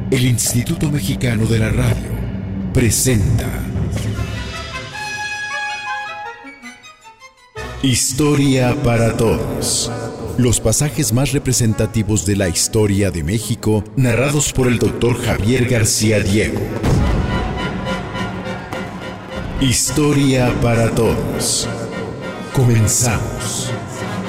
El Instituto Mexicano de la Radio presenta Historia para Todos. Los pasajes más representativos de la historia de México, narrados por el Dr. Javier García Diego. Historia para Todos. Comenzamos.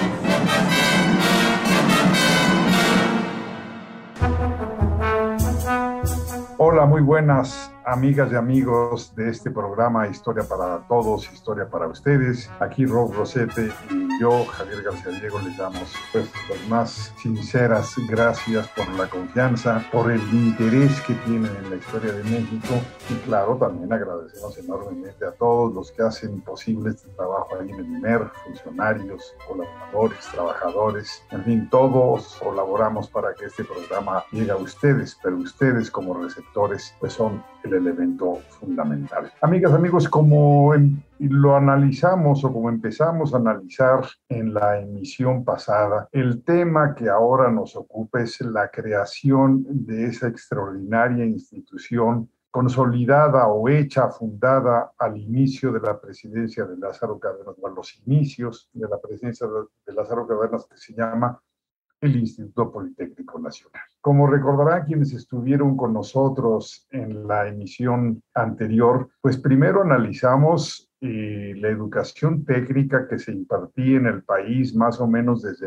Hola, muy buenas amigas y amigos de este programa Historia para Todos, Historia para Ustedes. Aquí Rob Rosete y yo, Javier García Diego, les damos pues las más sinceras gracias por la confianza, por el interés que tienen en la historia de México y claro, también agradecemos enormemente a todos los que hacen posible este trabajo ahí en el IMER, funcionarios, colaboradores, trabajadores, en fin, todos colaboramos para que este programa llegue a ustedes, pero ustedes como receptores pues son el elemento fundamental. Amigas, amigos, como lo analizamos o como empezamos a analizar en la emisión pasada, el tema que ahora nos ocupa es la creación de esa extraordinaria institución consolidada o hecha, fundada al inicio de la presidencia de Lázaro Cárdenas, o a los inicios de la presidencia de Lázaro Cárdenas, que se llama el Instituto Politécnico Nacional. Como recordarán quienes estuvieron con nosotros en la emisión anterior, pues primero analizamos la educación técnica que se impartía en el país más o menos desde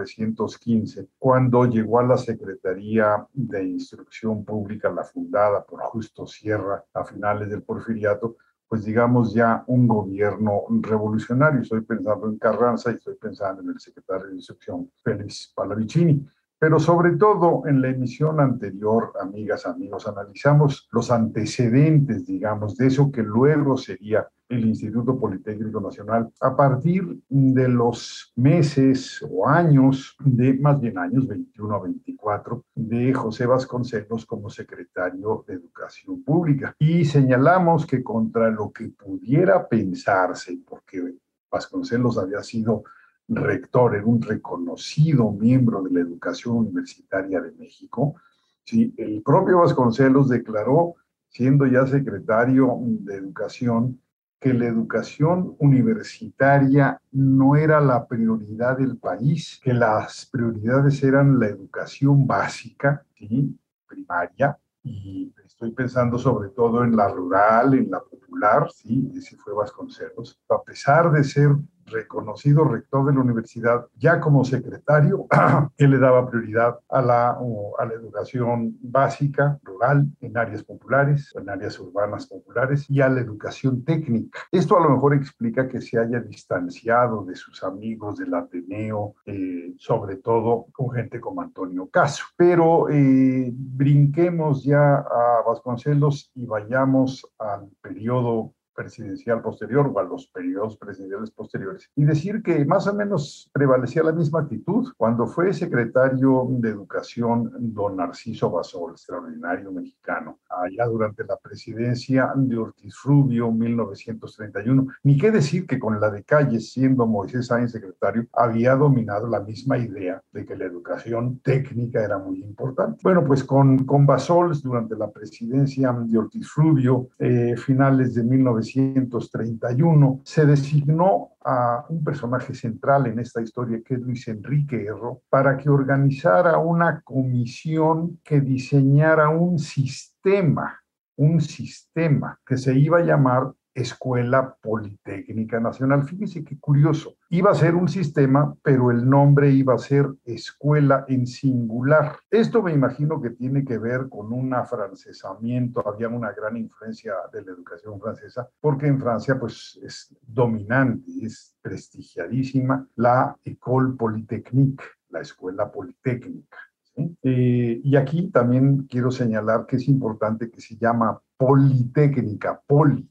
1915, cuando llegó a la Secretaría de Instrucción Pública, la fundada por Justo Sierra a finales del Porfiriato, pues digamos ya un gobierno revolucionario. Estoy pensando en Carranza y estoy pensando en el secretario de Instrucción, Félix Pallavicini. Pero sobre todo en la emisión anterior, amigas, amigos, analizamos los antecedentes, digamos, de eso que luego sería el Instituto Politécnico Nacional a partir de los meses o años, más bien años 21 a 24, de José Vasconcelos como secretario de Educación Pública. Y señalamos que contra lo que pudiera pensarse, porque Vasconcelos había sido rector, era un reconocido miembro de la educación universitaria de México, ¿sí? El propio Vasconcelos declaró, siendo ya secretario de Educación, que la educación universitaria no era la prioridad del país, que las prioridades eran la educación básica, ¿sí? Primaria, y estoy pensando sobre todo en la rural, en la popular, ¿sí? Ese fue Vasconcelos. A pesar de ser reconocido rector de la universidad, ya como secretario, él le daba prioridad a la educación básica, rural, en áreas populares, en áreas urbanas populares, y a la educación técnica. Esto a lo mejor explica que se haya distanciado de sus amigos del Ateneo, sobre todo con gente como Antonio Caso. Pero brinquemos ya a Vasconcelos y vayamos al periodo presidencial posterior o a los periodos presidenciales posteriores y decir que más o menos prevalecía la misma actitud. Cuando fue secretario de Educación don Narciso Basol, extraordinario mexicano, allá durante la presidencia de Ortiz Rubio, 1931, ni qué decir que con la de Calles, siendo Moisés Sáenz secretario, había dominado la misma idea de que la educación técnica era muy importante. Bueno, pues con Basol, durante la presidencia de Ortiz Rubio, finales de 1931, se designó a un personaje central en esta historia, que es Luis Enrique Erro, para que organizara una comisión que diseñara un sistema que se iba a llamar Escuela Politécnica Nacional. Fíjese qué curioso. Iba a ser un sistema, pero el nombre iba a ser escuela en singular. Esto me imagino que tiene que ver con un afrancesamiento. Había una gran influencia de la educación francesa, porque en Francia pues es dominante, es prestigiadísima la École Polytechnique, la escuela politécnica. ¿Sí? Y aquí también quiero señalar que es importante que se llama politécnica,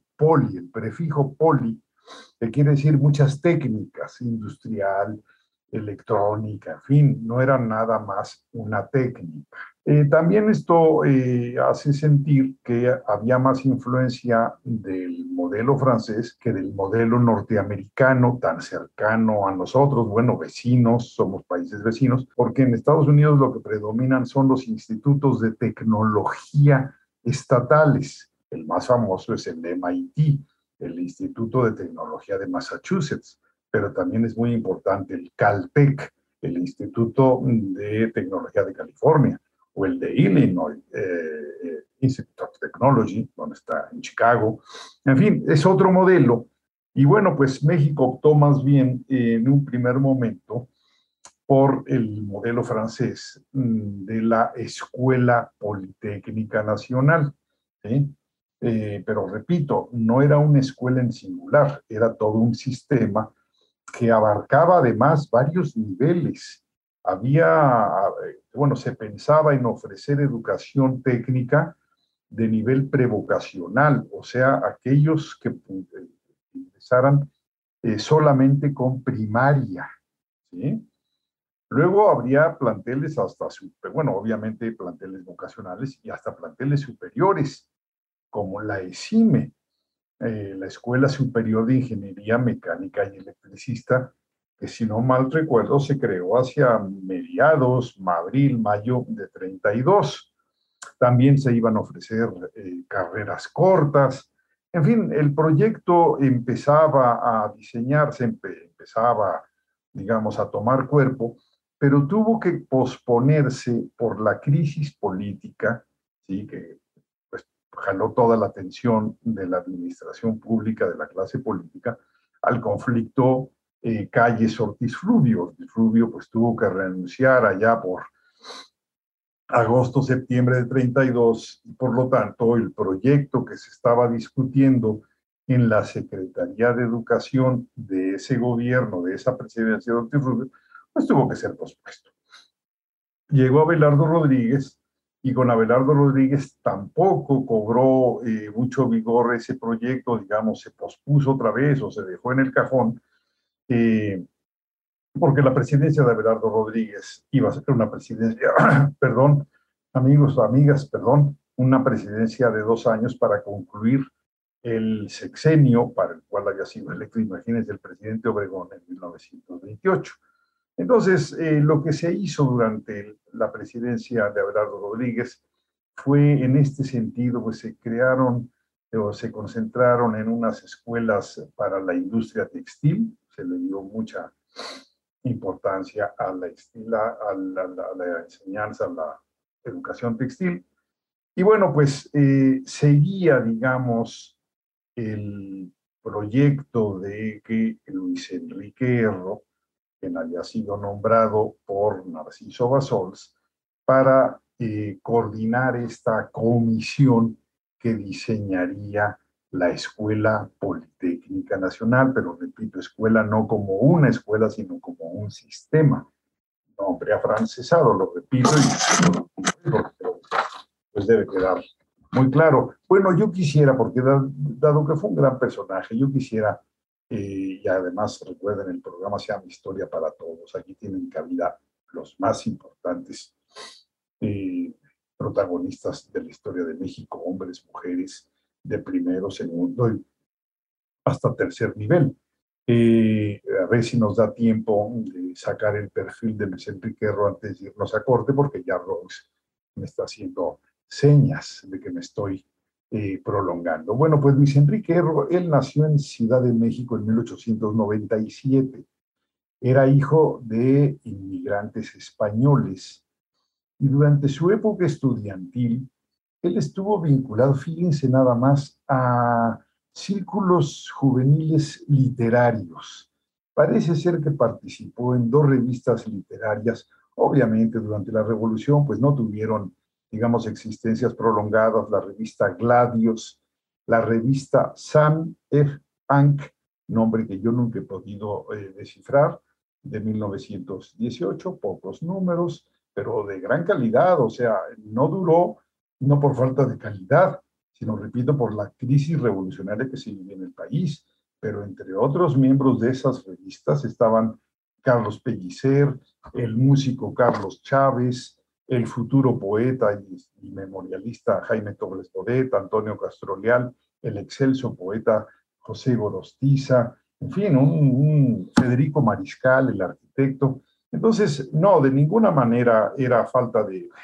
el prefijo poli, que quiere decir muchas técnicas, industrial, electrónica, en fin, no era nada más una técnica. También esto hace sentir que había más influencia del modelo francés que del modelo norteamericano, tan cercano a nosotros, bueno, vecinos, somos países vecinos, porque en Estados Unidos lo que predominan son los institutos de tecnología estatales. El más famoso es el MIT, el Instituto de Tecnología de Massachusetts, pero también es muy importante el Caltech, el Instituto de Tecnología de California, o el de Illinois Institute of Technology, donde está en Chicago. En fin, es otro modelo. Y bueno, pues México optó más bien en un primer momento por el modelo francés de la Escuela Politécnica Nacional. ¿Sí? Pero repito, no era una escuela en singular, era todo un sistema que abarcaba además varios niveles. Bueno, se pensaba en ofrecer educación técnica de nivel prevocacional, o sea, aquellos que ingresaran solamente con primaria, ¿sí? Luego habría planteles bueno, obviamente planteles vocacionales y hasta planteles superiores, como la ESIME, la Escuela Superior de Ingeniería Mecánica y Electricista, que si no mal recuerdo se creó hacia mediados, abril, mayo de 32. También se iban a ofrecer carreras cortas. En fin, el proyecto empezaba a diseñarse, empezaba, digamos, a tomar cuerpo, pero tuvo que posponerse por la crisis política, ¿sí? Que pues, jaló toda la atención de la administración pública, de la clase política, al conflicto Calles Ortiz Fluvio. Ortiz Fluvio pues tuvo que renunciar allá por agosto, septiembre de 32, y por lo tanto el proyecto que se estaba discutiendo en la Secretaría de Educación de ese gobierno, de esa presidencia de Ortiz Rubio, pues tuvo que ser pospuesto. Llegó Abelardo Rodríguez y con Abelardo Rodríguez tampoco cobró mucho vigor ese proyecto, digamos, se pospuso otra vez o se dejó en el cajón, porque la presidencia de Abelardo Rodríguez iba a ser una presidencia, perdón, amigos, amigas, perdón, una presidencia de 2 años para concluir el sexenio para el cual había sido electo, imagínense, el presidente Obregón en 1928. Entonces, lo que se hizo durante la presidencia de Abelardo Rodríguez fue en este sentido, pues se crearon o se concentraron en unas escuelas para la industria textil, se le dio mucha importancia a la enseñanza, a la educación textil. Y bueno, pues seguía, digamos, el proyecto de que Luis Enrique Erro, quien había sido nombrado por Narciso Bassols, para coordinar esta comisión que diseñaría la Escuela Politécnica Nacional, pero repito, escuela no como una escuela, sino como un sistema. Nombre afrancesado, lo repito, y pues debe quedar muy claro. Bueno, yo quisiera, porque dado que fue un gran personaje, yo quisiera, y además recuerden, el programa se llama Historia para Todos, aquí tienen cabida los más importantes protagonistas de la historia de México, hombres, mujeres, de primero, segundo y hasta tercer nivel. A ver si nos da tiempo de sacar el perfil de Luis Enrique Erro antes de irnos a corte, porque ya Rose me está haciendo señas de que me estoy prolongando. Bueno, pues Luis Enrique Erro, él nació en Ciudad de México en 1897. Era hijo de inmigrantes españoles y durante su época estudiantil, él estuvo vinculado, fíjense nada más, a círculos juveniles literarios. Parece ser que participó en 2 revistas literarias. Obviamente, durante la Revolución, pues no tuvieron, digamos, existencias prolongadas. La revista Gladios, la revista San F. Anc, nombre que yo nunca he podido descifrar, de 1918, pocos números, pero de gran calidad, o sea, no duró, no por falta de calidad, sino, repito, por la crisis revolucionaria que se vivía en el país. Pero entre otros miembros de esas revistas estaban Carlos Pellicer, el músico Carlos Chávez, el futuro poeta y memorialista Jaime Torres Bodet, Antonio Castroleal, el excelso poeta José Gorostiza, en fin, un Federico Mariscal, el arquitecto. Entonces, no, de ninguna manera era falta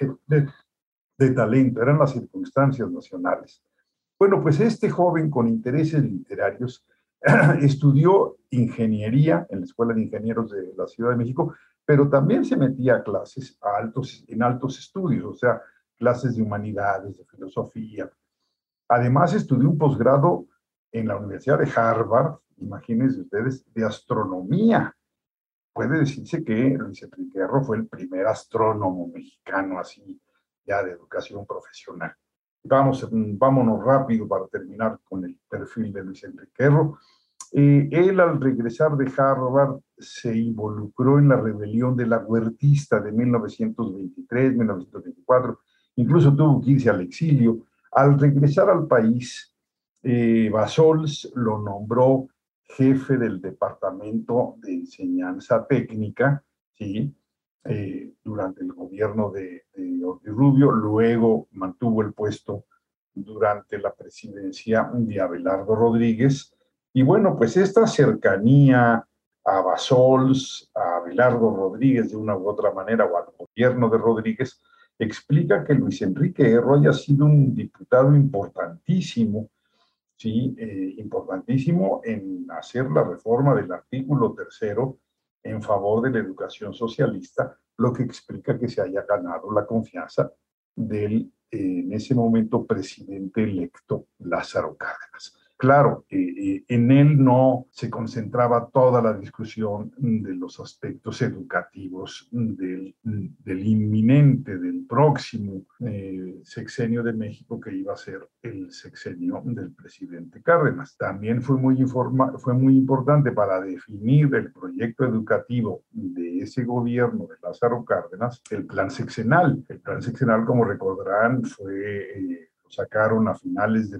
de talento, eran las circunstancias nacionales. Bueno, pues este joven con intereses literarios estudió ingeniería en la Escuela de Ingenieros de la Ciudad de México, pero también se metía a clases en altos estudios, o sea, clases de humanidades, de filosofía. Además, estudió un posgrado en la Universidad de Harvard, imagínense ustedes, de astronomía. Puede decirse que Luis Enrique Erro fue el primer astrónomo mexicano, así ya de educación profesional. Vámonos rápido para terminar con el perfil de Luis Enrique Erro. Él, al regresar de Harvard, se involucró en la rebelión de la Huertista de 1923-1924, incluso tuvo que irse al exilio. Al regresar al país, Bassols lo nombró jefe del Departamento de Enseñanza Técnica, ¿sí? Durante el gobierno de Ortiz Rubio, luego mantuvo el puesto durante la presidencia de Abelardo Rodríguez. Y bueno, pues esta cercanía a Bassols, a Abelardo Rodríguez de una u otra manera, o al gobierno de Rodríguez, explica que Luis Enrique Erro haya sido un diputado importantísimo, ¿sí? Importantísimo en hacer la reforma del artículo 3º en favor de la educación socialista, lo que explica que se haya ganado la confianza del, en ese momento, presidente electo Lázaro Cárdenas. Claro, en él no se concentraba toda la discusión de los aspectos educativos del inminente, del próximo sexenio de México, que iba a ser el sexenio del presidente Cárdenas. También fue muy importante para definir el proyecto educativo de ese gobierno de Lázaro Cárdenas, el plan sexenal. El plan sexenal, como recordarán, fue... sacaron a finales de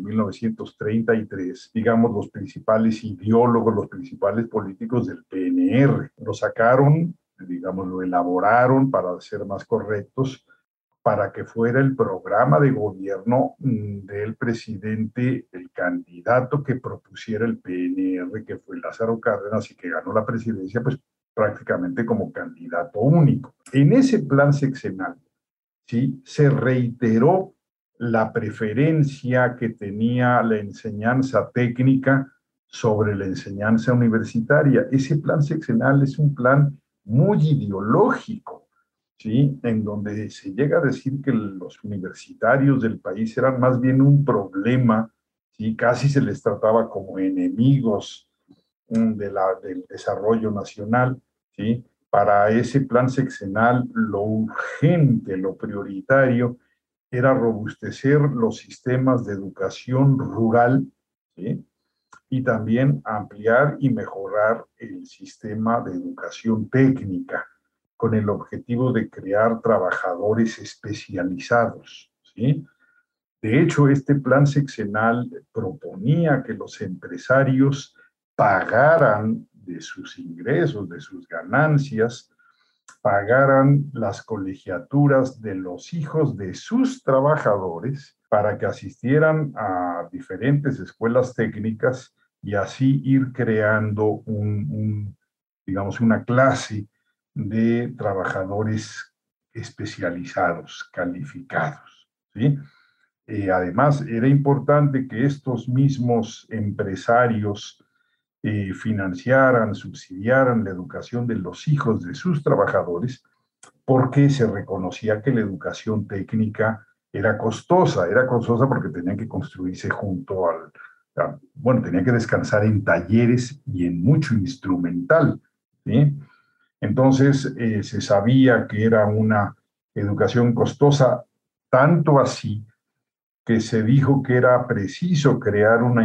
1933, digamos, los principales ideólogos, los principales políticos del PNR. Lo sacaron, digamos, lo elaboraron, para ser más correctos, para que fuera el programa de gobierno del presidente, el candidato que propusiera el PNR, que fue Lázaro Cárdenas y que ganó la presidencia, pues prácticamente como candidato único. En ese plan sexenal, ¿sí?, se reiteró la preferencia que tenía la enseñanza técnica sobre la enseñanza universitaria. Ese plan sexenal es un plan muy ideológico, ¿sí?, en donde se llega a decir que los universitarios del país eran más bien un problema, ¿sí?, casi se les trataba como enemigos del desarrollo nacional, ¿sí? Para ese plan sexenal, lo urgente, lo prioritario, era robustecer los sistemas de educación rural, ¿sí?, y también ampliar y mejorar el sistema de educación técnica, con el objetivo de crear trabajadores especializados, ¿sí? De hecho, este plan sexenal proponía que los empresarios pagaran de sus ingresos, de sus ganancias, pagaran las colegiaturas de los hijos de sus trabajadores para que asistieran a diferentes escuelas técnicas y así ir creando digamos, una clase de trabajadores especializados, calificados, ¿sí? Además, era importante que estos mismos empresarios financiaran, subsidiaran la educación de los hijos de sus trabajadores, porque se reconocía que la educación técnica era costosa porque tenían que construirse bueno, tenían que descansar en talleres y en mucho instrumental, ¿sí? Entonces, se sabía que era una educación costosa, tanto así que se dijo que era preciso crear una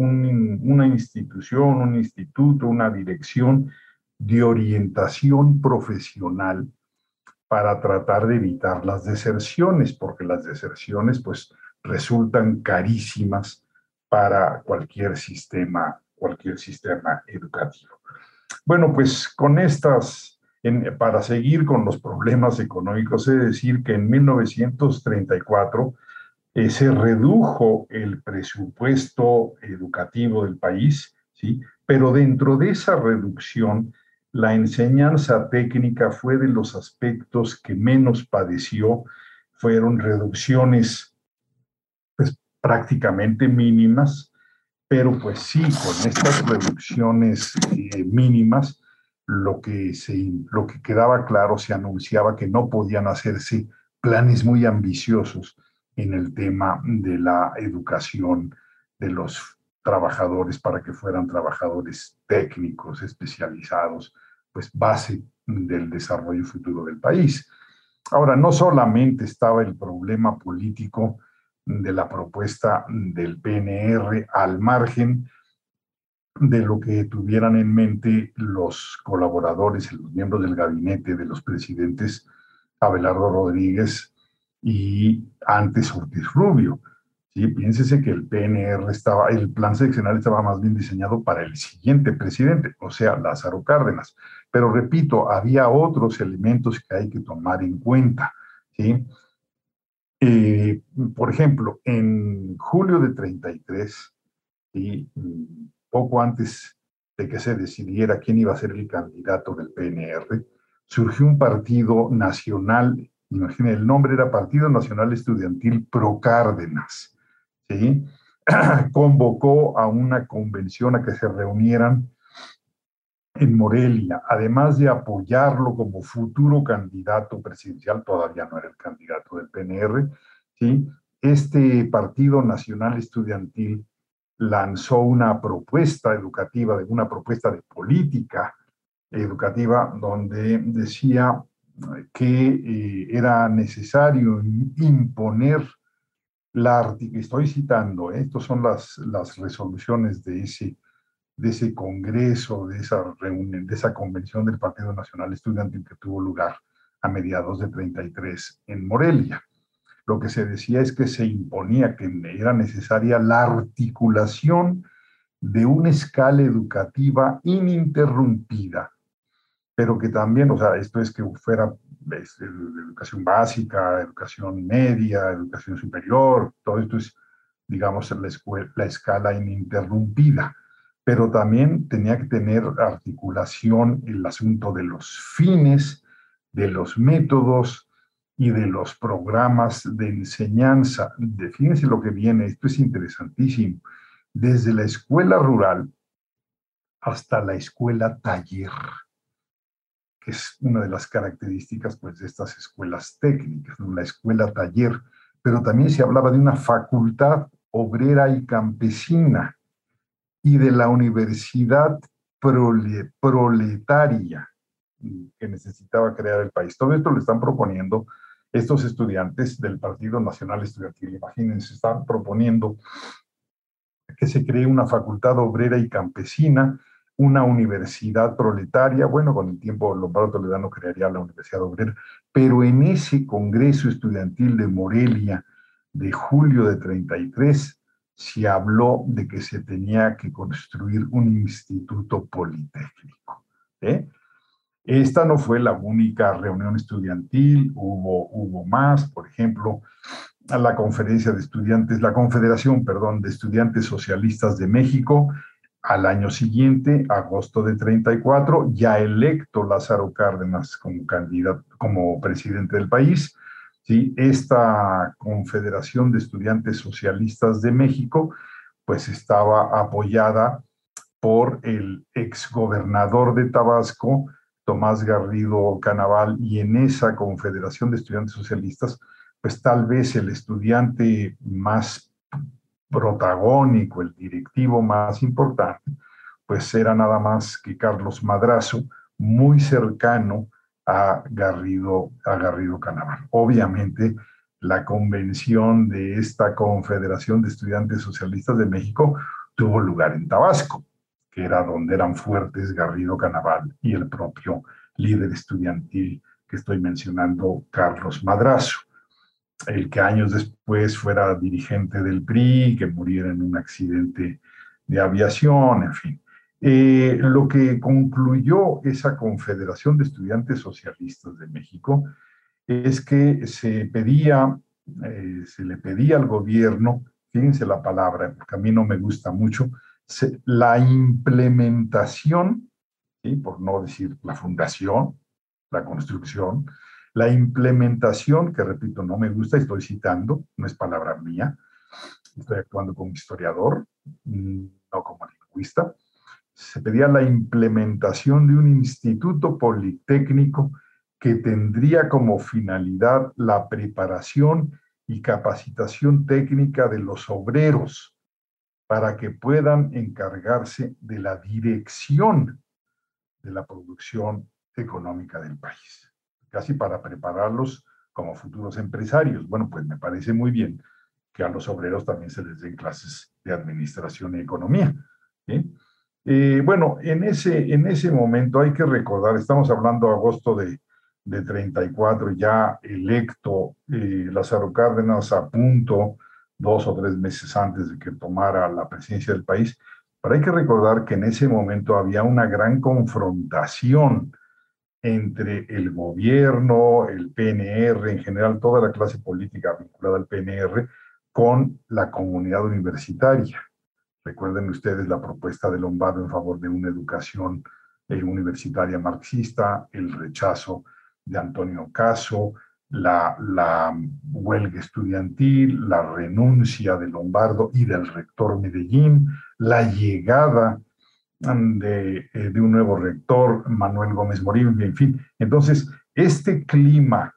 institución, un instituto, una dirección de orientación profesional para tratar de evitar las deserciones, porque las deserciones pues resultan carísimas para cualquier sistema educativo. Bueno, pues para seguir con los problemas económicos, he de decir que en 1934 se redujo el presupuesto educativo del país, ¿sí? Pero dentro de esa reducción, la enseñanza técnica fue de los aspectos que menos padeció. Fueron reducciones pues, prácticamente mínimas, pero pues sí, con estas reducciones mínimas, lo que quedaba claro, se anunciaba que no podían hacerse planes muy ambiciosos en el tema de la educación de los trabajadores para que fueran trabajadores técnicos, especializados, pues base del desarrollo futuro del país. Ahora, no solamente estaba el problema político de la propuesta del PNR al margen de lo que tuvieran en mente los colaboradores, los miembros del gabinete de los presidentes Abelardo Rodríguez y antes Ortiz Rubio. ¿Sí? Piénsese que el plan seccional estaba más bien diseñado para el siguiente presidente, o sea, Lázaro Cárdenas. Pero repito, había otros elementos que hay que tomar en cuenta. ¿Sí? Eh, por ejemplo, en julio de 33, y poco antes de que se decidiera quién iba a ser el candidato del PNR, surgió un partido nacional, imagínense, el nombre era Partido Nacional Estudiantil Pro Cárdenas, ¿sí? Convocó a una convención a que se reunieran en Morelia, además de apoyarlo como futuro candidato presidencial, todavía no era el candidato del PNR, ¿sí? Este Partido Nacional Estudiantil lanzó una propuesta educativa, una propuesta de política educativa, donde decía que era necesario imponer estoy citando, estas son las resoluciones de ese congreso, de esa reunión, de esa convención del Partido Nacional Estudiantil que tuvo lugar a mediados de 33 en Morelia. Lo que se decía es que se imponía que era necesaria la articulación de una escala educativa ininterrumpida, pero que también, o sea, esto es que fuera educación básica, educación media, educación superior, todo esto es, digamos, la escala ininterrumpida, pero también tenía que tener articulación el asunto de los fines, de los métodos y de los programas de enseñanza. Fíjense lo que viene, esto es interesantísimo, desde la escuela rural hasta la escuela taller, que es una de las características pues, de estas escuelas técnicas, ¿no? La escuela taller, pero también se hablaba de una facultad obrera y campesina y de la universidad proletaria que necesitaba crear el país. Todo esto lo están proponiendo estos estudiantes del Partido Nacional Estudiantil. Imagínense, están proponiendo que se cree una facultad obrera y campesina, una universidad proletaria. Bueno, con el tiempo Lombardo Toledano crearía la Universidad Obrera, pero en ese Congreso Estudiantil de Morelia de julio de 33 se habló de que se tenía que construir un instituto politécnico. Esta no fue la única reunión estudiantil, hubo más, por ejemplo, a la conferencia de estudiantes, la Confederación, perdón, de Estudiantes Socialistas de México, al año siguiente, agosto de 34, ya electo Lázaro Cárdenas como candidato, como presidente del país, ¿sí? Esta Confederación de Estudiantes Socialistas de México, pues estaba apoyada por el exgobernador de Tabasco, Tomás Garrido Canaval, y en esa Confederación de Estudiantes Socialistas, pues tal vez el estudiante más protagónico, el directivo más importante, pues era nada más que Carlos Madrazo, muy cercano a Garrido Canaval. Obviamente, la convención de esta Confederación de Estudiantes Socialistas de México tuvo lugar en Tabasco, que era donde eran fuertes Garrido Canaval y el propio líder estudiantil que estoy mencionando, Carlos Madrazo, el que años después fuera dirigente del PRI, que muriera en un accidente de aviación, en fin. Lo que concluyó esa Confederación de Estudiantes Socialistas de México es que se le pedía al gobierno, fíjense la palabra, porque a mí no me gusta mucho, la implementación, ¿sí? Por no decir la fundación, la construcción, la implementación, que repito, no me gusta, estoy citando, no es palabra mía, estoy actuando como historiador, no como lingüista. Se pedía la implementación de un instituto politécnico que tendría como finalidad la preparación y capacitación técnica de los obreros para que puedan encargarse de la dirección de la producción económica del país, casi para prepararlos como futuros empresarios. Bueno, pues me parece muy bien que a los obreros también se les den clases de administración y economía, ¿sí? Bueno, en ese momento hay que recordar, estamos hablando de agosto de 34, ya electo Lázaro Cárdenas a punto, 2 o 3 meses antes de que tomara la presidencia del país, pero hay que recordar que en ese momento había una gran confrontación entre el gobierno, el PNR, en general toda la clase política vinculada al PNR, con la comunidad universitaria. Recuerden ustedes la propuesta de Lombardo en favor de una educación universitaria marxista, el rechazo de Antonio Caso, la huelga estudiantil, la renuncia de Lombardo y del rector Medellín, la llegada de un nuevo rector, Manuel Gómez Morín, en fin. Entonces, este clima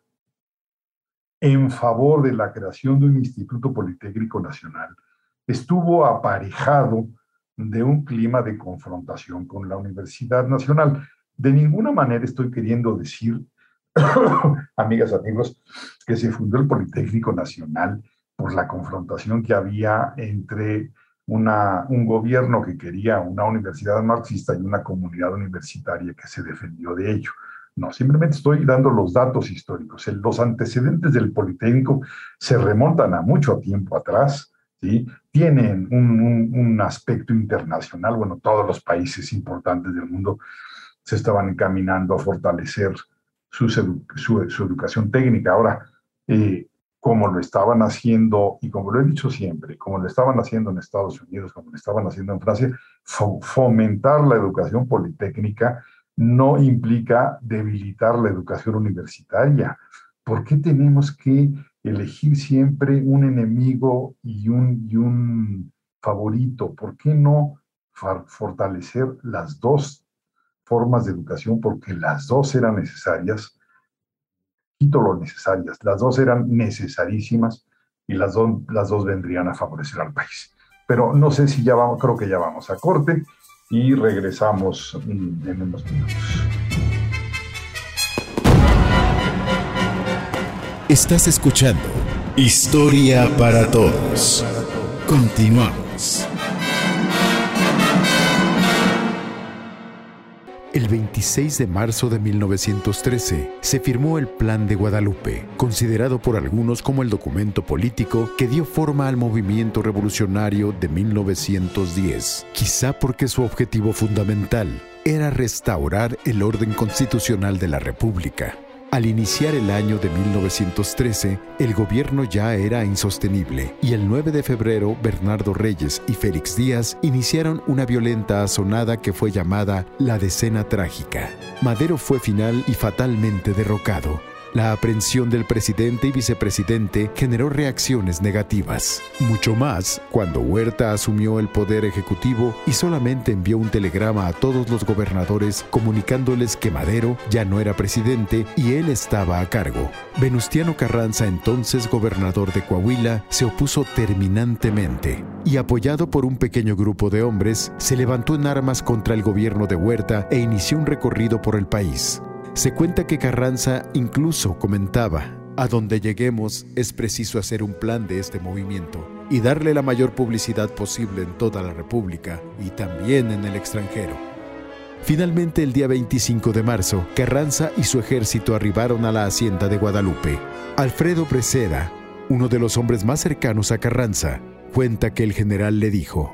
en favor de la creación de un Instituto Politécnico Nacional estuvo aparejado de un clima de confrontación con la Universidad Nacional. De ninguna manera estoy queriendo decir, amigas, amigos, que se fundó el Politécnico Nacional por la confrontación que había entre un gobierno que quería una universidad marxista y una comunidad universitaria que se defendió de ello. No, simplemente estoy dando los datos históricos. Los antecedentes del Politécnico se remontan a mucho tiempo atrás, ¿sí? Tienen un aspecto internacional. Bueno, todos los países importantes del mundo se estaban encaminando a fortalecer su educación técnica. Ahora, como lo estaban haciendo, y como lo he dicho siempre, como lo estaban haciendo en Estados Unidos, como lo estaban haciendo en Francia, fomentar la educación politécnica no implica debilitar la educación universitaria. ¿Por qué tenemos que elegir siempre un enemigo y un favorito? ¿Por qué no fortalecer las dos formas de educación? Porque las dos eran necesarias, quito lo necesarias, las dos eran necesarísimas y las dos vendrían a favorecer al país. Pero no sé si ya vamos, creo que ya vamos a corte y regresamos en unos minutos. Estás escuchando Historia para Todos. Continuamos. El 26 de marzo de 1913 se firmó el Plan de Guadalupe, considerado por algunos como el documento político que dio forma al movimiento revolucionario de 1910, quizá porque su objetivo fundamental era restaurar el orden constitucional de la República. Al iniciar el año de 1913, el gobierno ya era insostenible y el 9 de febrero Bernardo Reyes y Félix Díaz iniciaron una violenta asonada que fue llamada la Decena Trágica. Madero fue final y fatalmente derrocado. La aprehensión del presidente y vicepresidente generó reacciones negativas. Mucho más cuando Huerta asumió el poder ejecutivo y solamente envió un telegrama a todos los gobernadores comunicándoles que Madero ya no era presidente y él estaba a cargo. Venustiano Carranza, entonces gobernador de Coahuila, se opuso terminantemente y, apoyado por un pequeño grupo de hombres, se levantó en armas contra el gobierno de Huerta e inició un recorrido por el país. Se cuenta que Carranza incluso comentaba: a donde lleguemos es preciso hacer un plan de este movimiento y darle la mayor publicidad posible en toda la República y también en el extranjero. Finalmente, el día 25 de marzo, Carranza y su ejército arribaron a la hacienda de Guadalupe. Alfredo Preseda, uno de los hombres más cercanos a Carranza, cuenta que el general le dijo: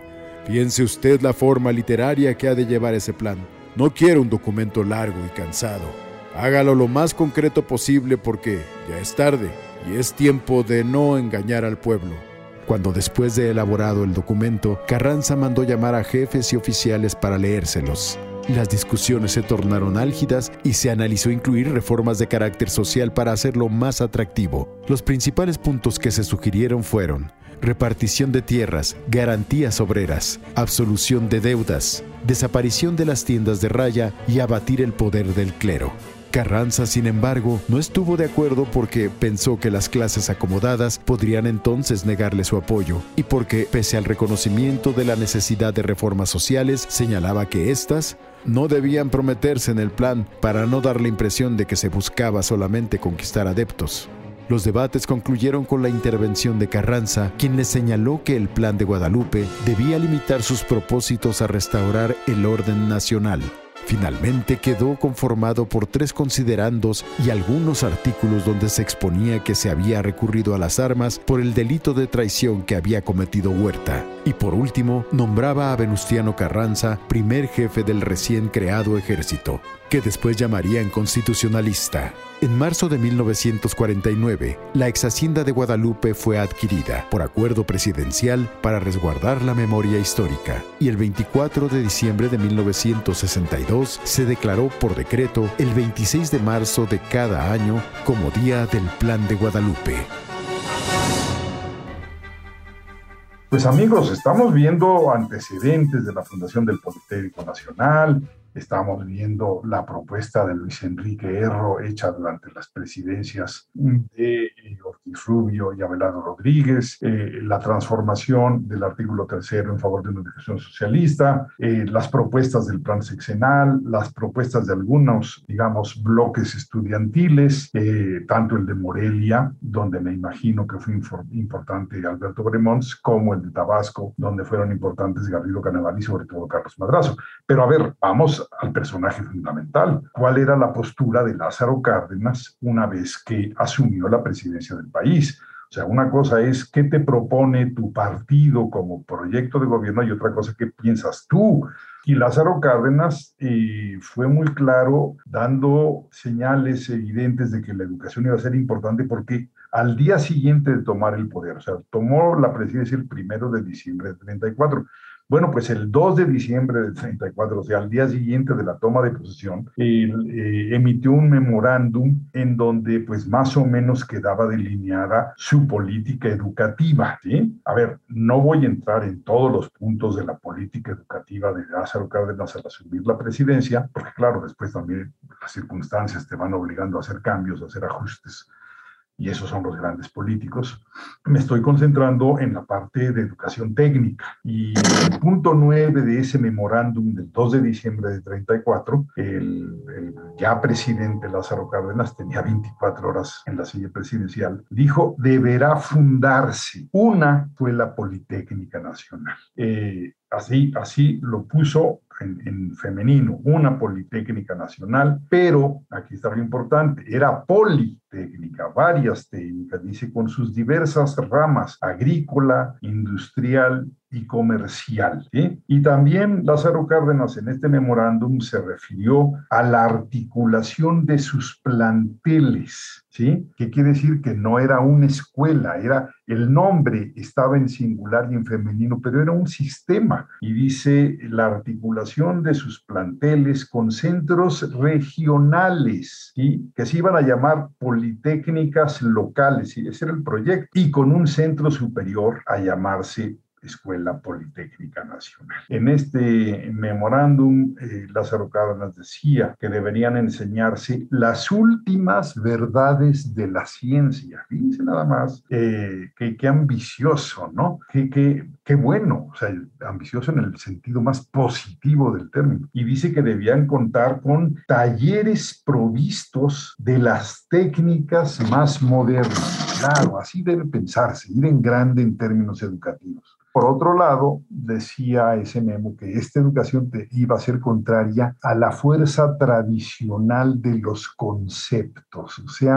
Piense usted la forma literaria que ha de llevar ese plan. No quiero un documento largo y cansado. Hágalo lo más concreto posible porque ya es tarde y es tiempo de no engañar al pueblo. Cuando después de elaborado el documento, Carranza mandó llamar a jefes y oficiales para leérselos. Las discusiones se tornaron álgidas y se analizó incluir reformas de carácter social para hacerlo más atractivo. Los principales puntos que se sugirieron fueron repartición de tierras, garantías obreras, absolución de deudas, desaparición de las tiendas de raya y abatir el poder del clero. Carranza, sin embargo, no estuvo de acuerdo porque pensó que las clases acomodadas podrían entonces negarle su apoyo y porque, pese al reconocimiento de la necesidad de reformas sociales, señalaba que éstas no debían prometerse en el plan para no dar la impresión de que se buscaba solamente conquistar adeptos. Los debates concluyeron con la intervención de Carranza, quien le señaló que el Plan de Guadalupe debía limitar sus propósitos a restaurar el orden nacional. Finalmente quedó conformado por 3 considerandos y algunos artículos donde se exponía que se había recurrido a las armas por el delito de traición que había cometido Huerta. Y por último, nombraba a Venustiano Carranza primer jefe del recién creado ejército, que después llamarían constitucionalista. En marzo de 1949, la ex hacienda de Guadalupe fue adquirida por acuerdo presidencial para resguardar la memoria histórica, y el 24 de diciembre de 1962 se declaró por decreto el 26 de marzo de cada año como Día del Plan de Guadalupe. Pues amigos, estamos viendo antecedentes de la fundación del Politécnico Nacional. Estamos viendo la propuesta de Luis Enrique Erro hecha durante las presidencias de Ortiz Rubio y Abelardo Rodríguez, la transformación del artículo 3 en favor de una educación socialista, las propuestas del plan sexenal, las propuestas de algunos, digamos, bloques estudiantiles, tanto el de Morelia, donde me imagino que fue importante Alberto Bremons, como el de Tabasco, donde fueron importantes Garrido Caneval y sobre todo Carlos Madrazo. Pero a ver, vamos al personaje fundamental. ¿Cuál era la postura de Lázaro Cárdenas una vez que asumió la presidencia del país? O sea, una cosa es qué te propone tu partido como proyecto de gobierno y otra cosa qué piensas tú. Y Lázaro Cárdenas fue muy claro, dando señales evidentes de que la educación iba a ser importante porque al día siguiente de tomar el poder, o sea, tomó la presidencia el 1 de diciembre del 34. Bueno, pues el 2 de diciembre del 34, o sea, al día siguiente de la toma de posesión, emitió un memorándum en donde pues más o menos quedaba delineada su política educativa, ¿sí? A ver, no voy a entrar en todos los puntos de la política educativa de Lázaro Cárdenas al asumir la presidencia, porque claro, después también las circunstancias te van obligando a hacer cambios, a hacer ajustes, y esos son los grandes políticos. Me estoy concentrando en la parte de educación técnica. Y el punto 9 de ese memorándum del 2 de diciembre de 34, el ya presidente Lázaro Cárdenas, tenía 24 horas en la silla presidencial, dijo, deberá fundarse una escuela politécnica nacional. Así lo puso en femenino, una politécnica nacional, pero, aquí está lo importante, era politécnica, varias técnicas, dice, con sus diversas ramas, agrícola, industrial y comercial, ¿sí? Y también Lázaro Cárdenas en este memorándum se refirió a la articulación de sus planteles, ¿sí? ¿Qué quiere decir? Que no era una escuela, el nombre estaba en singular y en femenino, pero era un sistema. Y dice la articulación de sus planteles con centros regionales, ¿sí? Que se iban a llamar politécnicas locales, ¿sí? Ese era el proyecto, y con un centro superior a llamarse Escuela Politécnica Nacional. En este memorándum, Lázaro Cárdenas decía que deberían enseñarse las últimas verdades de la ciencia. Fíjense nada más, qué ambicioso, ¿no? Qué bueno, o sea, ambicioso en el sentido más positivo del término. Y dice que debían contar con talleres provistos de las técnicas más modernas. Claro, así debe pensarse, ir en grande en términos educativos. Por otro lado, decía ese memo que esta educación iba a ser contraria a la fuerza tradicional de los conceptos, o sea,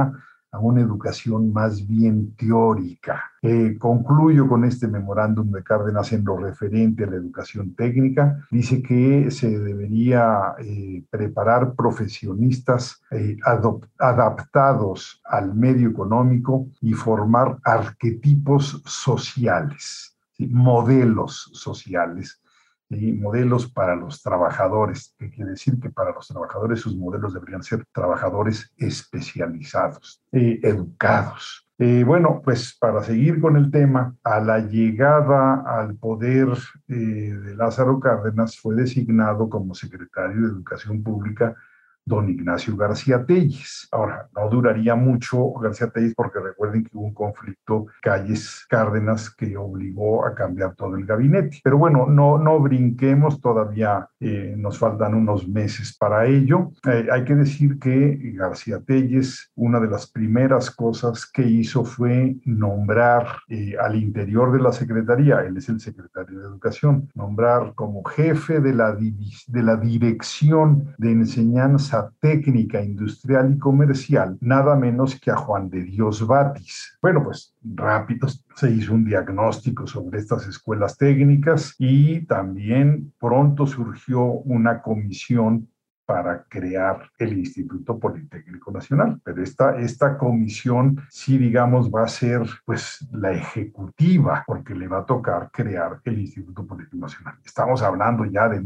a una educación más bien teórica. Concluyo con este memorándum de Cárdenas en lo referente a la educación técnica. Dice que se debería preparar profesionistas adaptados al medio económico y formar arquetipos sociales, ¿sí? Modelos sociales. ¿Sí? Modelos para los trabajadores, que quiere decir que para los trabajadores sus modelos deberían ser trabajadores especializados, educados. Bueno, pues para seguir con el tema, a la llegada al poder de Lázaro Cárdenas fue designado como secretario de Educación Pública don Ignacio García Telles. Ahora, no duraría mucho García Telles porque recuerden que hubo un conflicto Calles Cárdenas que obligó a cambiar todo el gabinete. Pero bueno, no brinquemos, todavía nos faltan unos meses para ello. Hay que decir que García Telles, una de las primeras cosas que hizo fue nombrar al interior de la Secretaría, él es el secretario de Educación, nombrar como jefe de la Dirección de Enseñanza Técnica, Industrial y Comercial, nada menos que a Juan de Dios Batis. Bueno, pues rápido se hizo un diagnóstico sobre estas escuelas técnicas y también pronto surgió una comisión para crear el Instituto Politécnico Nacional. Pero esta comisión sí, digamos, va a ser pues la ejecutiva, porque le va a tocar crear el Instituto Politécnico Nacional. Estamos hablando ya de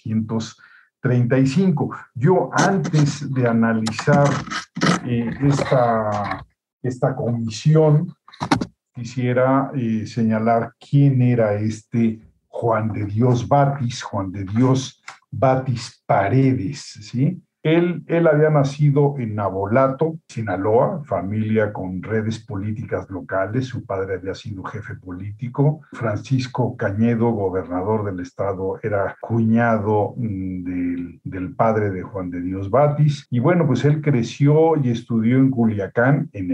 1935. Yo, antes de analizar esta comisión, quisiera señalar quién era este Juan de Dios Batis Paredes, ¿sí? Él había nacido en Navolato, Sinaloa, familia con redes políticas locales. Su padre había sido jefe político. Francisco Cañedo, gobernador del estado, era cuñado del padre de Juan de Dios Batis. Y bueno, pues él creció y estudió en Culiacán, en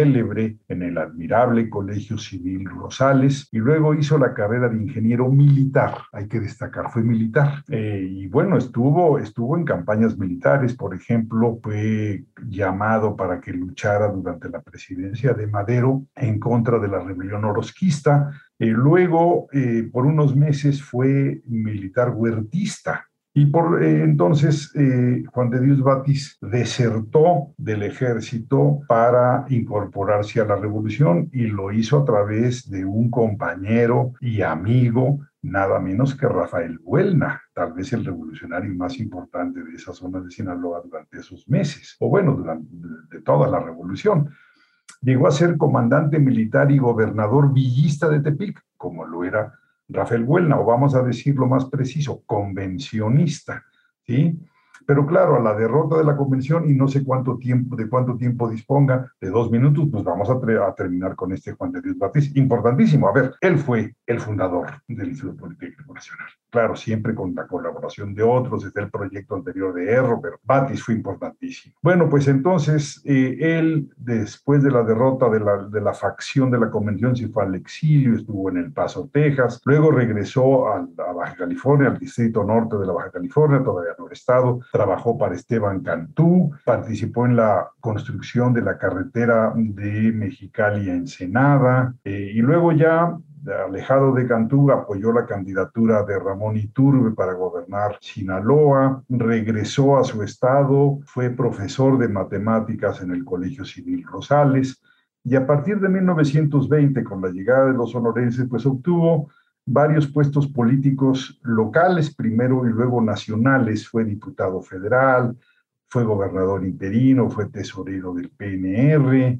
el admirable Colegio Civil Rosales, y luego hizo la carrera de ingeniero militar. Hay que destacar, fue militar. Y bueno, estuvo en campañas militares. Por ejemplo, fue llamado para que luchara durante la presidencia de Madero en contra de la rebelión orosquista. Luego, por unos meses, fue militar huertista. Y entonces Juan de Dios Batis desertó del ejército para incorporarse a la revolución, y lo hizo a través de un compañero y amigo, nada menos que Rafael Buelna, tal vez el revolucionario más importante de esa zona de Sinaloa durante esos meses, o bueno, de toda la revolución. Llegó a ser comandante militar y gobernador villista de Tepic, como lo era Rafael Buelna, o vamos a decirlo más preciso, convencionista, ¿sí? Pero claro, a la derrota de la convención, y no sé de cuánto tiempo disponga, de 2 minutos, pues vamos a terminar con este Juan de Dios Batis, importantísimo. A ver, él fue el fundador del Instituto Politécnico Nacional. Claro, siempre con la colaboración de otros, desde el proyecto anterior de Erro, pero Batis fue importantísimo. Bueno, pues entonces él, después de la derrota de la facción de la convención, se fue al exilio, estuvo en El Paso, Texas, luego regresó a Baja California, al distrito norte de la Baja California, todavía no era estado. Trabajó para Esteban Cantú, participó en la construcción de la carretera de Mexicali a Ensenada, y luego ya, alejado de Cantú, apoyó la candidatura de Ramón Iturbe para gobernar Sinaloa, regresó a su estado, fue profesor de matemáticas en el Colegio Civil Rosales, y a partir de 1920, con la llegada de los sonorenses, pues obtuvo varios puestos políticos locales primero y luego nacionales. Fue diputado federal, fue gobernador interino, fue tesorero del PNR,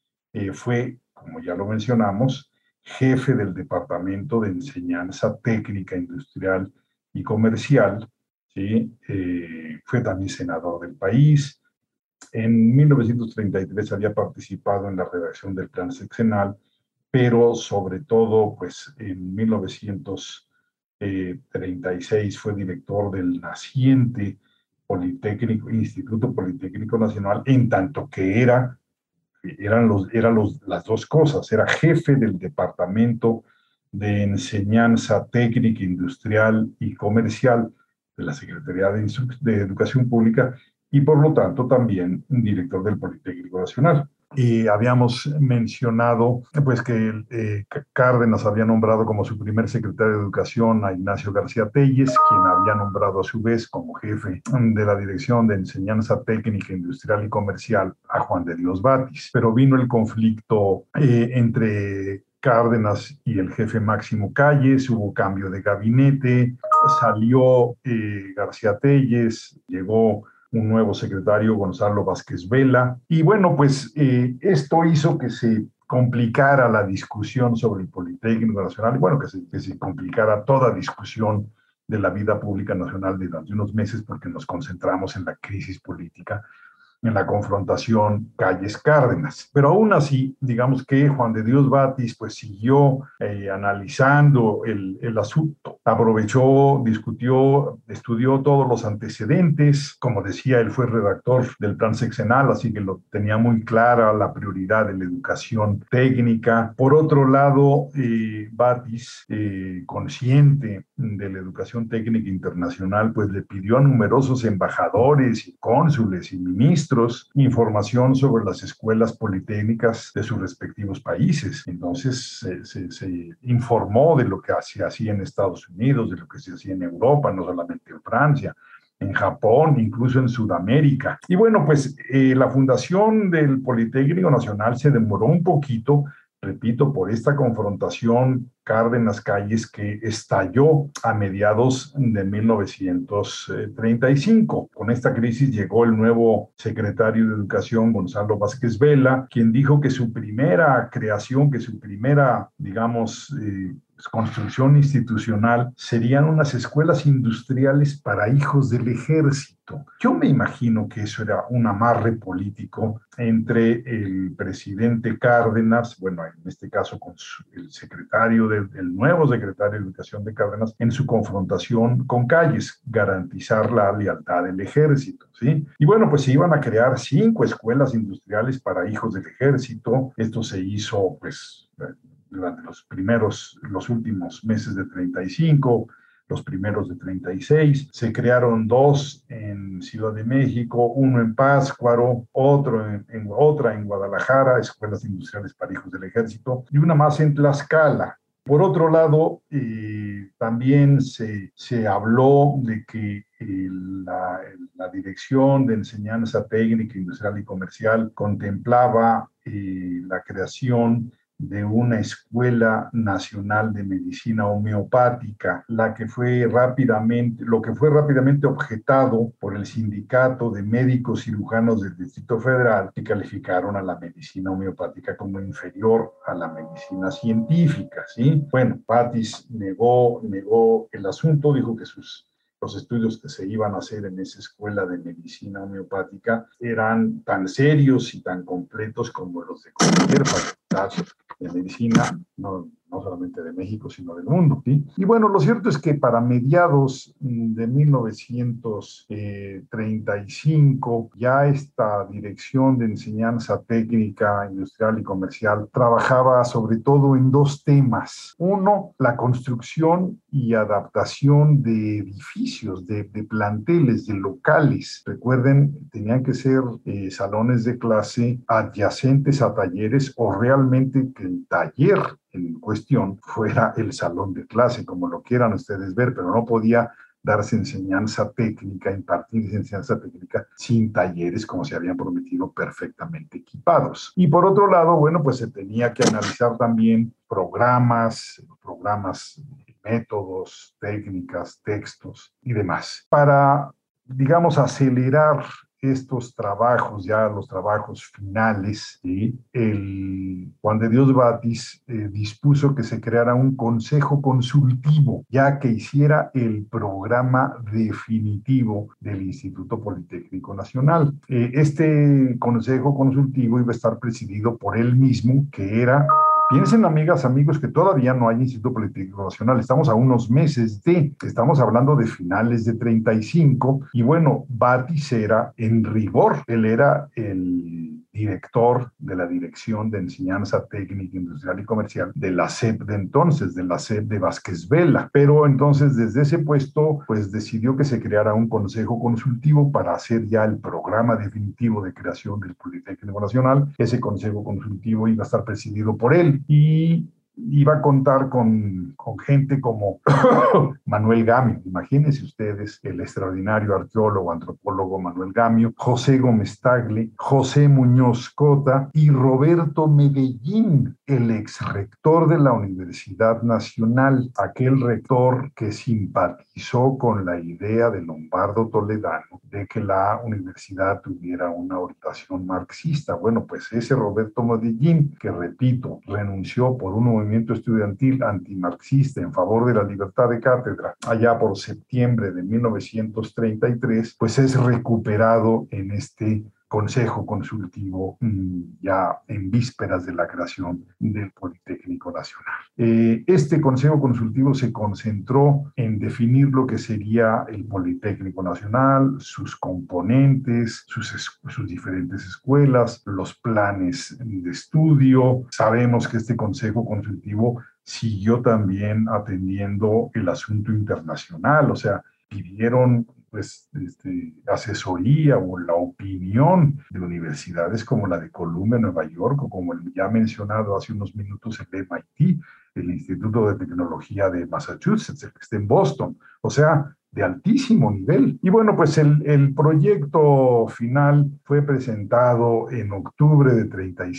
fue, como ya lo mencionamos, jefe del Departamento de Enseñanza Técnica, Industrial y Comercial, ¿sí? Fue también senador del país. En 1933 había participado en la redacción del Plan Sexenal, pero sobre todo, pues en 1936 fue director del naciente Instituto Politécnico Nacional, en tanto que eran las dos cosas. Era jefe del Departamento de Enseñanza Técnica, Industrial y Comercial de la Secretaría de Educación Pública, y por lo tanto también director del Politécnico Nacional. habíamos mencionado pues que Cárdenas había nombrado como su primer secretario de Educación a Ignacio García Telles, quien había nombrado a su vez como jefe de la Dirección de Enseñanza Técnica, Industrial y Comercial a Juan de Dios Batis. Pero vino el conflicto entre Cárdenas y el jefe Máximo Calles, hubo cambio de gabinete, salió García Telles, llegó un nuevo secretario, Gonzalo Vázquez Vela, y bueno, pues esto hizo que se complicara la discusión sobre el Politécnico Nacional, y bueno, que se complicara toda discusión de la vida pública nacional durante unos meses, porque nos concentramos en la crisis política, en la confrontación Calles-Cárdenas. Pero aún así, digamos que Juan de Dios Batis pues siguió analizando el asunto, aprovechó, discutió, estudió todos los antecedentes. Como decía, él fue redactor del plan sexenal, así que lo tenía muy clara la prioridad de la educación técnica. Por otro lado, Batis, consciente de la educación técnica internacional, pues le pidió a numerosos embajadores y cónsules y ministros información sobre las escuelas politécnicas de sus respectivos países. Entonces se informó de lo que se hacía en Estados Unidos, de lo que se hacía en Europa, no solamente en Francia, en Japón, incluso en Sudamérica. Y bueno, pues la fundación del Politécnico Nacional se demoró un poquito, repito, por esta confrontación Cárdenas-Calles que estalló a mediados de 1935. Con esta crisis llegó el nuevo secretario de Educación, Gonzalo Vázquez Vela, quien dijo que su primera creación, que su primera, digamos, construcción institucional serían unas escuelas industriales para hijos del ejército. Yo me imagino que eso era un amarre político entre el presidente Cárdenas, bueno, en este caso con el secretario el nuevo secretario de Educación de Cárdenas, en su confrontación con Calles, garantizar la lealtad del ejército, ¿sí? Y bueno, pues se iban a crear 5 escuelas industriales para hijos del ejército. Esto se hizo, pues, durante los últimos meses de 35, los primeros de 36. Se crearon 2 en Ciudad de México, uno en Pátzcuaro, otra en Guadalajara, escuelas industriales para hijos del ejército, y una más en Tlaxcala. Por otro lado, también se habló de que la Dirección de Enseñanza Técnica, Industrial y Comercial contemplaba la creación de una escuela nacional de medicina homeopática, lo que fue rápidamente objetado por el sindicato de médicos cirujanos del Distrito Federal, que calificaron a la medicina homeopática como inferior a la medicina científica, ¿sí? Bueno, Batis negó el asunto, dijo que los estudios que se iban a hacer en esa escuela de medicina homeopática eran tan serios y tan completos como los de cualquier facultad de medicina, no solamente de México, sino del mundo, ¿sí? Y bueno, lo cierto es que para mediados de 1935, ya esta Dirección de Enseñanza Técnica, Industrial y Comercial trabajaba sobre todo en 2 temas. Uno, la construcción y adaptación de edificios, de planteles, de locales. Recuerden, tenían que ser salones de clase adyacentes a talleres, o realmente que el taller en cuestión fuera el salón de clase, como lo quieran ustedes ver, pero no podía darse enseñanza técnica, impartirse enseñanza técnica sin talleres, como se habían prometido, perfectamente equipados. Y por otro lado, bueno, pues se tenía que analizar también programas, métodos, técnicas, textos y demás, para, digamos, acelerar estos trabajos, ya los trabajos finales, ¿sí? Juan de Dios Batis dispuso que se creara un consejo consultivo, ya que hiciera el programa definitivo del Instituto Politécnico Nacional. Este consejo consultivo iba a estar presidido por él mismo, que era... Piensen, amigas, amigos, que todavía no hay Instituto Politécnico Nacional. Estamos a unos meses estamos hablando de finales de 35, y bueno, Batis era, en rigor, él era el director de la Dirección de Enseñanza Técnica Industrial y Comercial de la SEP de entonces, de la SEP de Vázquez Vela. Pero entonces desde ese puesto pues decidió que se creara un consejo consultivo para hacer ya el programa definitivo de creación del Politécnico Nacional. Ese consejo consultivo iba a estar presidido por él y iba a contar con gente como Manuel Gamio. Imagínense ustedes el extraordinario arqueólogo, antropólogo Manuel Gamio, José Gómez Tagle, José Muñoz Cota y Roberto Medellín, el exrector de la Universidad Nacional, aquel rector que simpatizó con la idea de Lombardo Toledano de que la universidad tuviera una orientación marxista. Bueno, pues ese Roberto Medellín, que repito, renunció por un movimiento estudiantil antimarxista en favor de la libertad de cátedra allá por septiembre de 1933, pues es recuperado en este consejo consultivo ya en vísperas de la creación del Politécnico Nacional. Este consejo consultivo se concentró en definir lo que sería el Politécnico Nacional, sus componentes, sus diferentes escuelas, los planes de estudio. Sabemos que este consejo consultivo siguió también atendiendo el asunto internacional, o sea, pidieron pues, asesoría o la opinión de universidades como la de Columbia, Nueva York, o como el ya mencionado hace unos minutos el MIT, el Instituto de Tecnología de Massachusetts, el que está en Boston, o sea, de altísimo nivel. Y bueno, pues el proyecto final fue presentado en octubre de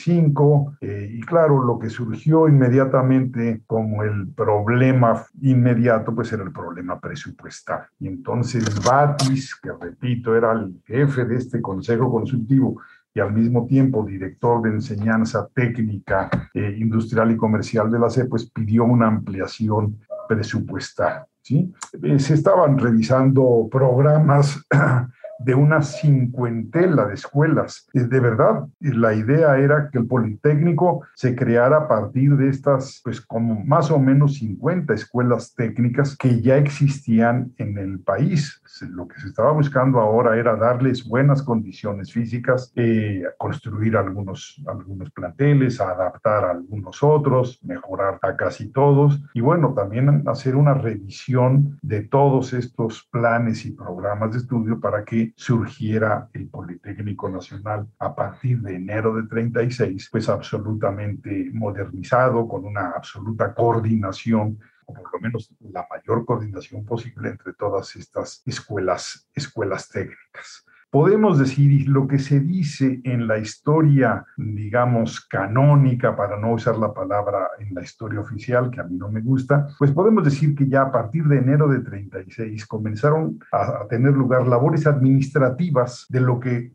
35 y claro, lo que surgió inmediatamente como el problema inmediato, pues era el problema presupuestal. Y entonces Batis, que repito, era el jefe de este consejo consultivo, y al mismo tiempo director de enseñanza técnica, industrial y comercial de la SEP, pues pidió una ampliación presupuestal, ¿sí? Se estaban revisando programas de una cincuentela de escuelas. De verdad, la idea era que el Politécnico se creara a partir de estas, pues como más o menos 50 escuelas técnicas que ya existían en el país. Lo que se estaba buscando ahora era darles buenas condiciones físicas, construir algunos planteles, adaptar a algunos otros, mejorar a casi todos y bueno, también hacer una revisión de todos estos planes y programas de estudio para que surgiera el Politécnico Nacional a partir de enero de 36, pues absolutamente modernizado, con una absoluta coordinación, o por lo menos la mayor coordinación posible entre todas estas escuelas técnicas. Podemos decir lo que se dice en la historia, digamos, canónica, para no usar la palabra en la historia oficial, que a mí no me gusta, pues podemos decir que ya a partir de enero de 36 comenzaron a tener lugar labores administrativas de lo que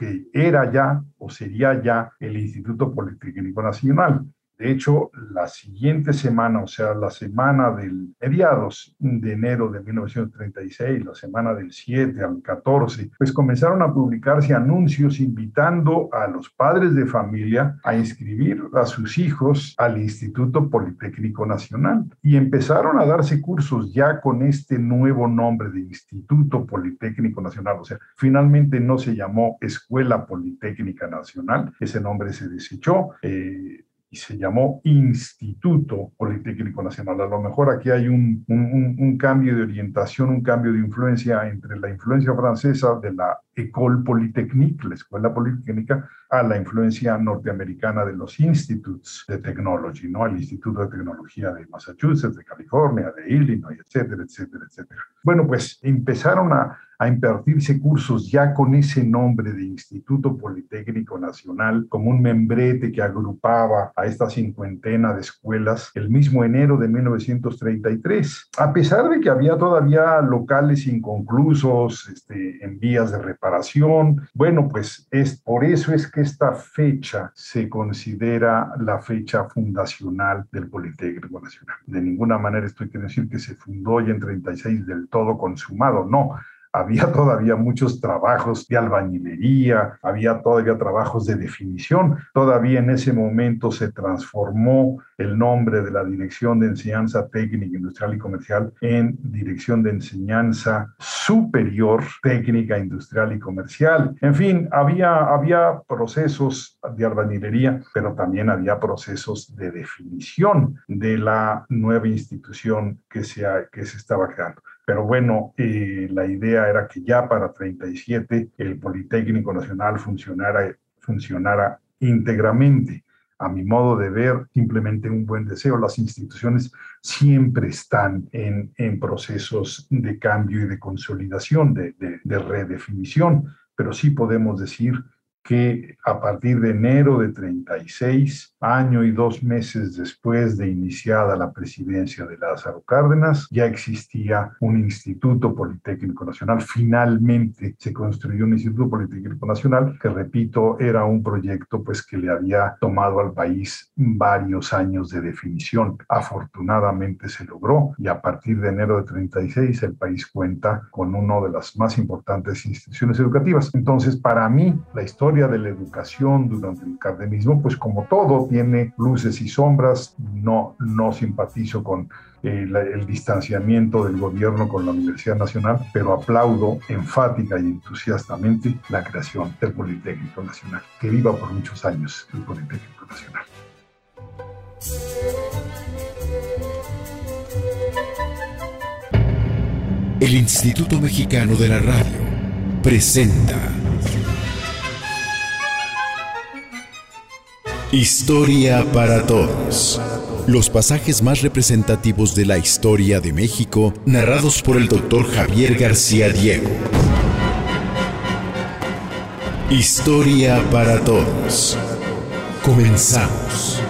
era ya o sería ya el Instituto Politécnico Nacional. De hecho, la siguiente semana, o sea, la semana del mediados de enero de 1936, la semana del 7 al 14, pues comenzaron a publicarse anuncios invitando a los padres de familia a inscribir a sus hijos al Instituto Politécnico Nacional. Y empezaron a darse cursos ya con este nuevo nombre de Instituto Politécnico Nacional. O sea, finalmente no se llamó Escuela Politécnica Nacional, ese nombre se desechó, y se llamó Instituto Politécnico Nacional. A lo mejor aquí hay un cambio de orientación, un cambio de influencia entre la influencia francesa de la École Polytechnique, la Escuela Politécnica, a la influencia norteamericana de los Institutes de Technology, ¿no? El Instituto de Tecnología de Massachusetts, de California, de Illinois, etcétera, etcétera, etcétera. Bueno, pues empezaron a impartirse cursos ya con ese nombre de Instituto Politécnico Nacional, como un membrete que agrupaba a esta cincuentena de escuelas el mismo enero de 1933. A pesar de que había todavía locales inconclusos, en vías de reparación, bueno, pues por eso es que esta fecha se considera la fecha fundacional del Politécnico Nacional. De ninguna manera estoy queriendo decir que se fundó ya en 36 del todo consumado, no. había todavía muchos trabajos de albañilería, había todavía trabajos de definición. Todavía en ese momento se transformó el nombre de la Dirección de Enseñanza Técnica, Industrial y Comercial en Dirección de Enseñanza Superior Técnica, Industrial y Comercial. En fin, había procesos de albañilería, pero también había procesos de definición de la nueva institución que se estaba creando. Pero bueno, la idea era que ya para 37 el Politécnico Nacional funcionara íntegramente. A mi modo de ver, simplemente un buen deseo. Las instituciones siempre están en procesos de cambio y de consolidación, de redefinición, pero sí podemos decir que a partir de enero de 36, año y 2 meses después de iniciada la presidencia de Lázaro Cárdenas, ya existía un Instituto Politécnico Nacional. Finalmente se construyó un Instituto Politécnico Nacional que, repito, era un proyecto pues que le había tomado al país varios años de definición. Afortunadamente se logró y a partir de enero de 36 el país cuenta con una de las más importantes instituciones educativas. Entonces, para mí, la historia de la educación durante el cardenismo, pues como todo, tiene luces y sombras. No simpatizo con el distanciamiento del gobierno con la Universidad Nacional, pero aplaudo enfática y entusiastamente la creación del Politécnico Nacional. Que viva por muchos años el Politécnico Nacional. El Instituto Mexicano de la Radio presenta Historia para Todos. Los pasajes más representativos de la historia de México, narrados por el Dr. Javier García Diego. Historia para Todos. Comenzamos.